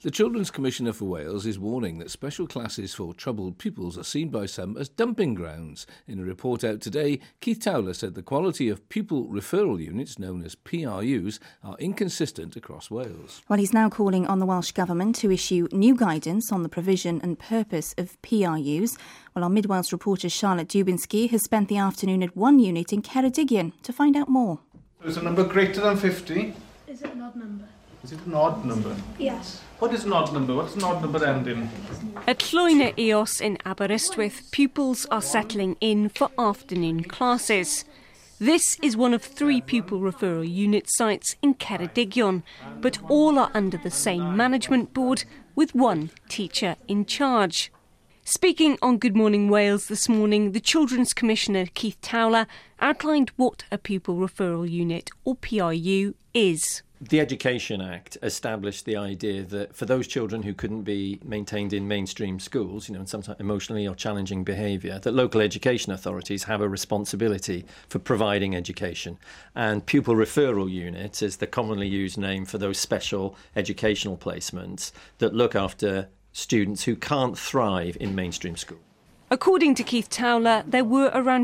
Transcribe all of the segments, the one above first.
The Children's Commissioner for Wales is warning that special classes for troubled pupils are seen by some as dumping grounds. In a report out today, Keith Towler said the quality of pupil referral units, known as PRUs, are inconsistent across Wales. Well, he's now calling on the Welsh Government to issue new guidance on the provision and purpose of PRUs. Well, our Mid-Wales reporter Charlotte Dubinsky has spent the afternoon at one unit in Ceredigion to find out more. Is a number greater than 50? Is it an odd number? Is it an odd number? Yes. What is an odd number? What's an odd number end in? At Llwyna Eos in Aberystwyth, pupils are settling in for afternoon classes. This is one of 3 pupil referral unit sites in Ceredigion, but all are under the same management board with one teacher in charge. Speaking on Good Morning Wales this morning, the Children's Commissioner Keith Towler outlined what a pupil referral unit, or PRU, is. The Education Act established the idea that for those children who couldn't be maintained in mainstream schools, and sometimes emotionally or challenging behaviour, that local education authorities have a responsibility for providing education. And pupil referral units is the commonly used name for those special educational placements that look after students who can't thrive in mainstream school. According to Keith Towler, there were around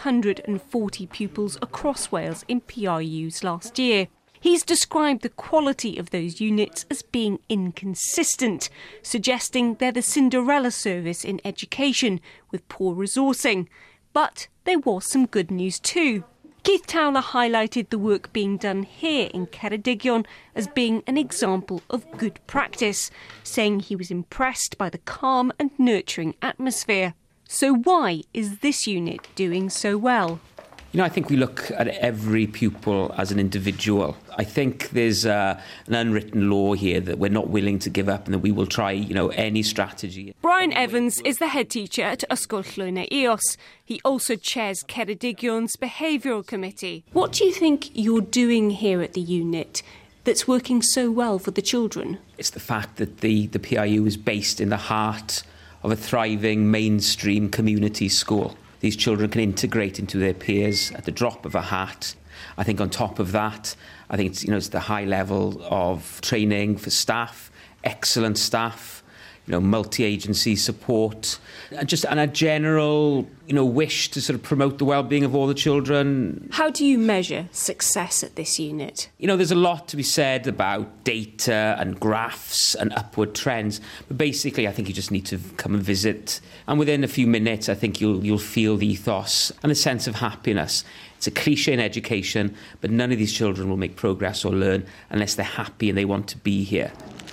540 pupils across Wales in PRUs last year. He's described the quality of those units as being inconsistent, suggesting they're the Cinderella service in education with poor resourcing. But there was some good news too. Keith Towler highlighted the work being done here in Ceredigion as being an example of good practice, saying he was impressed by the calm and nurturing atmosphere. So why is this unit doing so well? I think we look at every pupil as an individual. I think there's an unwritten law here that we're not willing to give up and that we will try, any strategy. Brian Evans is the head teacher at Ysgol Llwyna Eos. He also chairs Ceredigion's behavioural committee. What do you think you're doing here at the unit that's working so well for the children? It's the fact that the PRU is based in the heart of a thriving mainstream community school. These children can integrate into their peers at the drop of a hat. I think on top of that, I think it's the high level of training for staff, excellent staff, multi-agency support, and a general, wish to sort of promote the well-being of all the children. How do you measure success at this unit? There's a lot to be said about data and graphs and upward trends, but basically I think you just need to come and visit, and within a few minutes I think you'll feel the ethos and a sense of happiness. It's a cliche in education, but none of these children will make progress or learn unless they're happy and they want to be here.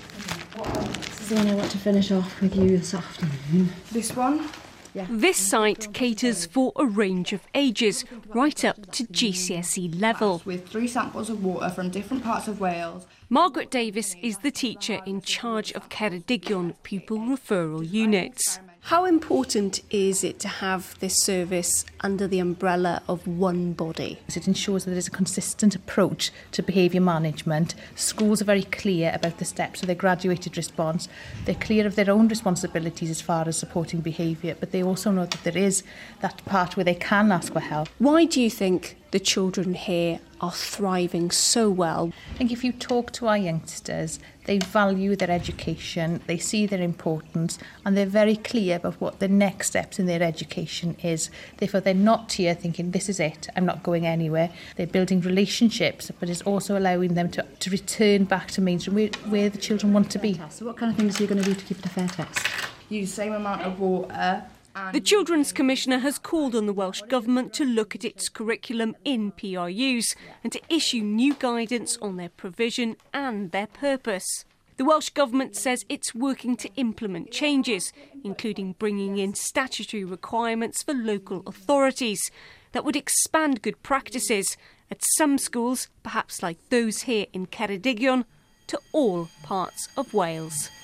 This is the one I want to finish off with you this afternoon. This one? Yeah. This site caters for a range of ages, right up to GCSE level. With 3 samples of water from different parts of Wales. Margaret Davis is the teacher in charge of Ceredigion pupil referral units. How important is it to have this service under the umbrella of one body? It ensures that there is a consistent approach to behaviour management. Schools are very clear about the steps of their graduated response. They're clear of their own responsibilities as far as supporting behaviour, but they also know that there is that part where they can ask for help. Why do you think the children here are thriving so well? I think if you talk to our youngsters, they value their education, they see their importance, and they're very clear about what the next steps in their education is. Therefore, they're not here thinking, this is it, I'm not going anywhere. They're building relationships, but it's also allowing them to return back to mainstream where the children want to be. So what kind of things are you going to do to keep it a fair test? Use the same amount of water. The Children's Commissioner has called on the Welsh Government to look at its curriculum in PRUs and to issue new guidance on their provision and their purpose. The Welsh Government says it's working to implement changes, including bringing in statutory requirements for local authorities that would expand good practices at some schools, perhaps like those here in Ceredigion, to all parts of Wales.